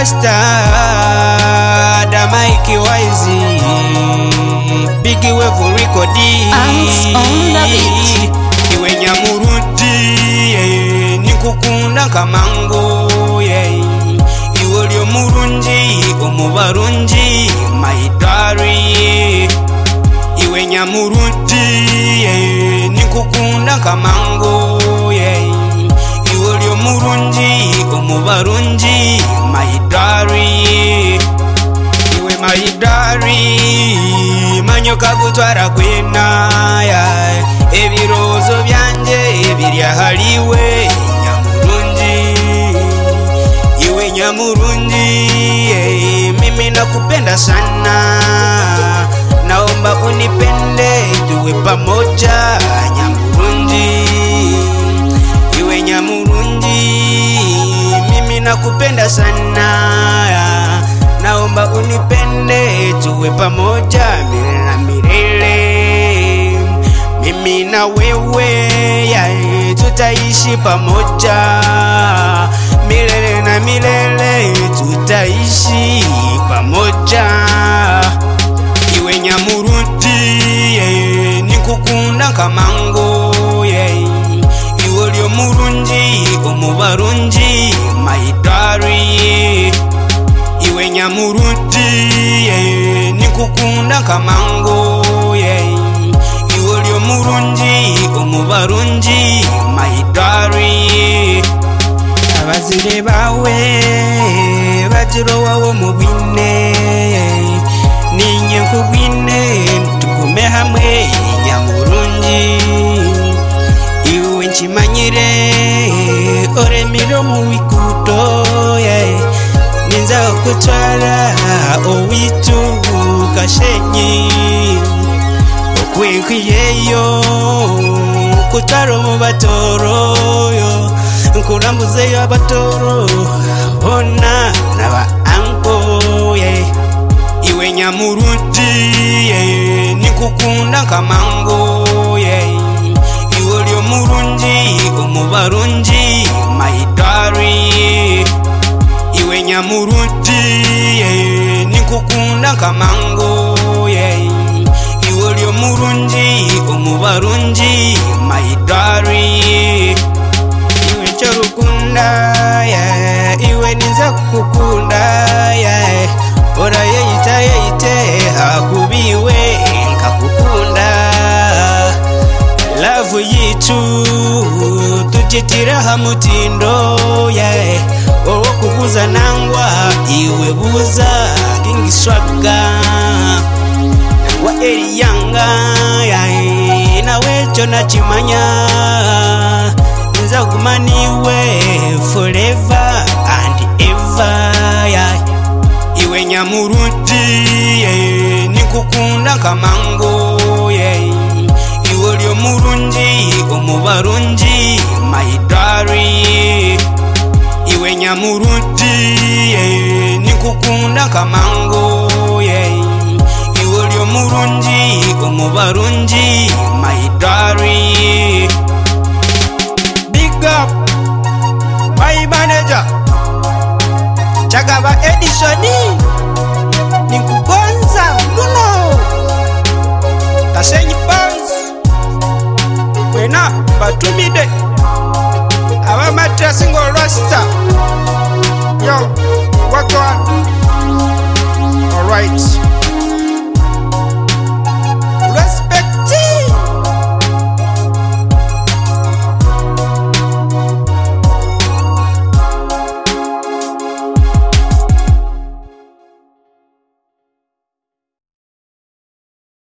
Rasta da Mikey Wise Big Wave Recording on the beat. Iwe Nyamurundi nikukunda kamango Iwe olyo murungi omubarungi my darling Iwe Nyamurundi nikukunda kamango Iwe olyo murungi omubarungi my darling Iwe my darling manyoka gutwara kwena ebirozo byanje birya haliwe Nyamurundi Iwe Nyamurundi mimi nakupenda sana naomba unipende tuwe pamoja Nyamurundi Iwe Nyamurundi mimi nakupenda sana naomba unipende tuwe pamoja milele na milele mimi na wewe tutaishi pamoja milele na milele tutaishi pamoja Iwe Nyamurundi nikukunda kamango Iwe olyo murungi omubarungi my darling Iwe Nyamurundi nikukunda kamango Iwe olyo murungi omubarungi my darling Abazire bawe batirowawo mubwine ninye nkubwine tukume hamwe Nyamurundi Iwe nchimanyire oremire mu wikuto ninza kutwara owitu kashenyi okwekwiyeyo kutwara mu batoro nkurambuzeyo abatoro bona naba anko Iwe Nyamurundi nikukunda kamango Iwe olyo murungi omubarungi my darling Iwe Nyamurundi nikukunda kamango Iwe olyo murungi omubarungi my darling Iwe nchorukunda iwe ninza kukukunda ora yeite hakubiwe nkakukunda love yitu tujitira hamutindo owo kubuza nangwa iwe buza King Swagga nangwa Eliyanga nawe cyo nakimanya nza kumaniwe forever and ever Iwe Nyamurundi nikukunda kamango Iwe olyo murungi omubarungi my darling Iwe Nyamurundi nikukunda kamango Iwe olyo murungi omubarungi my darling Big up my manager Chagaba Edisoni nikugonza muno Kashenyi Bounce Wena batumide Abamatra single Rasta Yo